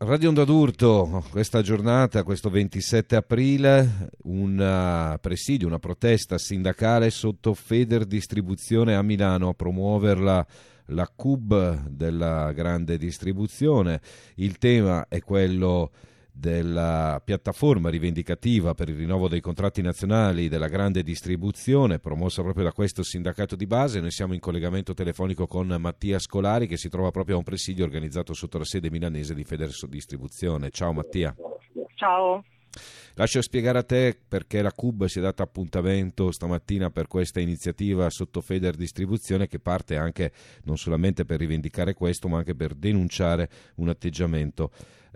Radio Onda d'Urto, questa giornata, questo 27 aprile, un presidio, una protesta sindacale sotto Federdistribuzione a Milano a promuoverla la CUB della grande distribuzione. Il tema è quello della piattaforma rivendicativa per il rinnovo dei contratti nazionali della grande distribuzione, promossa proprio da questo sindacato di base. Noi siamo in collegamento telefonico con Mattia Scolari, che si trova proprio a un presidio organizzato sotto la sede milanese di Federdistribuzione. Ciao Mattia. Ciao. Lascio spiegare a te perché la CUB si è data appuntamento stamattina per questa iniziativa sotto Federdistribuzione, che parte anche non solamente per rivendicare questo, ma anche per denunciare un atteggiamento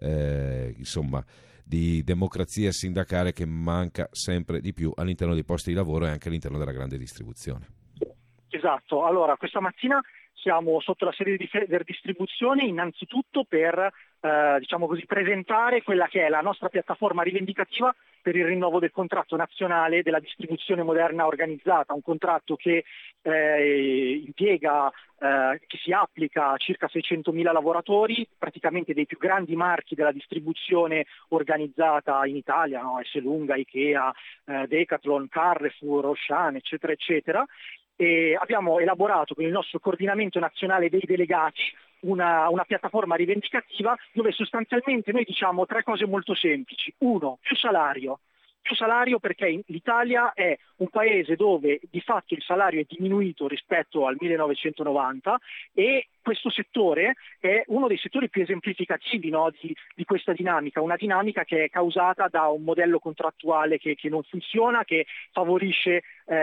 di democrazia sindacale che manca sempre di più all'interno dei posti di lavoro e anche all'interno della grande distribuzione. Esatto, allora questa mattina siamo sotto la sede di Federdistribuzione innanzitutto per presentare quella che è la nostra piattaforma rivendicativa per il rinnovo del contratto nazionale della distribuzione moderna organizzata, un contratto che impiega, che si applica a circa 600.000 lavoratori, praticamente dei più grandi marchi della distribuzione organizzata in Italia, no? Esselunga, Ikea, Decathlon, Carrefour, Auchan, eccetera, eccetera. E abbiamo elaborato con il nostro coordinamento nazionale dei delegati una piattaforma rivendicativa dove sostanzialmente noi diciamo tre cose molto semplici. Uno, più salario. Più salario perché l'Italia è un paese dove di fatto il salario è diminuito rispetto al 1990 e questo settore è uno dei settori più esemplificativi, no, di questa dinamica, una dinamica che è causata da un modello contrattuale che non funziona, che favorisce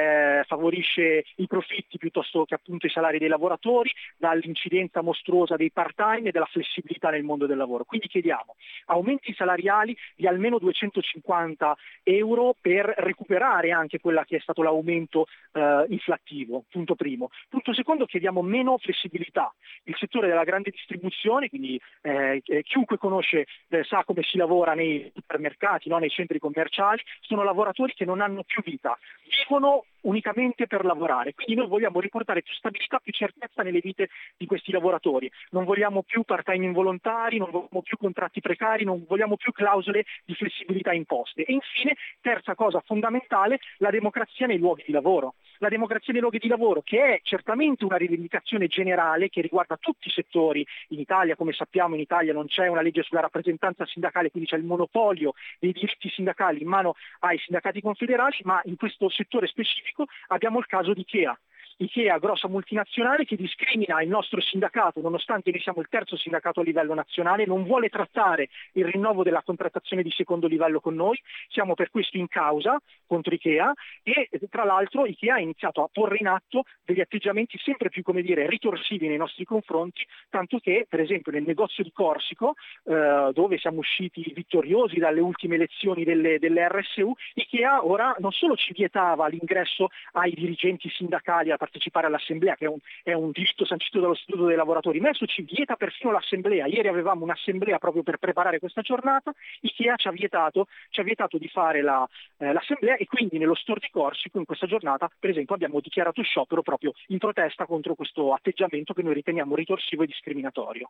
i profitti piuttosto che appunto i salari dei lavoratori, dall'incidenza mostruosa dei part-time e della flessibilità nel mondo del lavoro. Quindi chiediamo aumenti salariali di almeno 250 euro per recuperare anche quella che è stato l'aumento inflattivo, punto primo. Punto secondo, chiediamo meno flessibilità. Il settore della grande distribuzione, quindi chiunque conosce sa come si lavora nei supermercati, no? Nei centri commerciali, sono lavoratori che non hanno più vita, vivono unicamente per lavorare, quindi noi vogliamo riportare più stabilità, più certezza nelle vite di questi lavoratori, non vogliamo più part-time involontari, non vogliamo più contratti precari, non vogliamo più clausole di flessibilità imposte. E infine, terza cosa fondamentale, la democrazia nei luoghi di lavoro. La democrazia nei luoghi di lavoro, che è certamente una rivendicazione generale che riguarda tutti i settori. In Italia, come sappiamo, in Italia non c'è una legge sulla rappresentanza sindacale, quindi c'è il monopolio dei diritti sindacali in mano ai sindacati confederali, ma in questo settore specifico abbiamo il caso di Ikea. Ikea, grossa multinazionale che discrimina il nostro sindacato, nonostante noi siamo il terzo sindacato a livello nazionale, non vuole trattare il rinnovo della contrattazione di secondo livello con noi, siamo per questo in causa contro Ikea e tra l'altro Ikea ha iniziato a porre in atto degli atteggiamenti sempre più, ritorsivi nei nostri confronti, tanto che per esempio nel negozio di Corsico, dove siamo usciti vittoriosi dalle ultime elezioni delle RSU, Ikea ora non solo ci vietava l'ingresso ai dirigenti sindacali a partecipare all'assemblea, che è un diritto sancito dallo Statuto dei lavoratori, ma adesso ci vieta persino l'assemblea. Ieri avevamo un'assemblea proprio per preparare questa giornata, Ikea ci ha vietato di fare l'assemblea e quindi nello store di Corsico in questa giornata per esempio abbiamo dichiarato sciopero proprio in protesta contro questo atteggiamento che noi riteniamo ritorsivo e discriminatorio.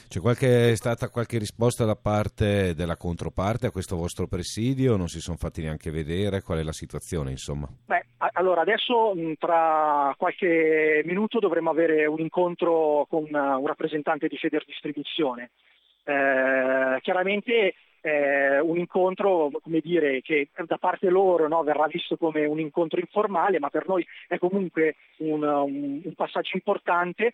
È stata qualche risposta da parte della controparte a questo vostro presidio? Non si sono fatti neanche vedere? Qual è la situazione, insomma? Allora adesso tra qualche minuto dovremo avere un incontro con un rappresentante di Federdistribuzione. Chiaramente un incontro, che da parte loro, no, verrà visto come un incontro informale, ma per noi è comunque un passaggio importante,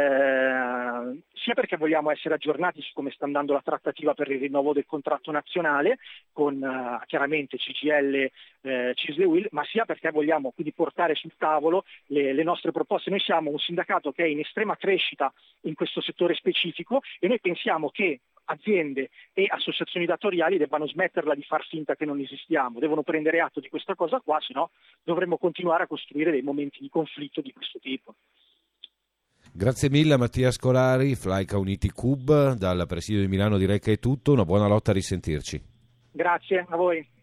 sia perché vogliamo essere aggiornati su come sta andando la trattativa per il rinnovo del contratto nazionale con chiaramente CGIL, CISL e UIL, ma sia perché vogliamo quindi portare sul tavolo le nostre proposte. Noi siamo un sindacato che è in estrema crescita in questo settore specifico e noi pensiamo che aziende e associazioni datoriali debbano smetterla di far finta che non esistiamo, devono prendere atto di questa cosa qua, se no dovremmo continuare a costruire dei momenti di conflitto di questo tipo. Grazie mille a Mattia Scolari, Flaica Uniti CUB, dal presidio di Milano direi che è tutto, una buona lotta, a risentirci. Grazie a voi.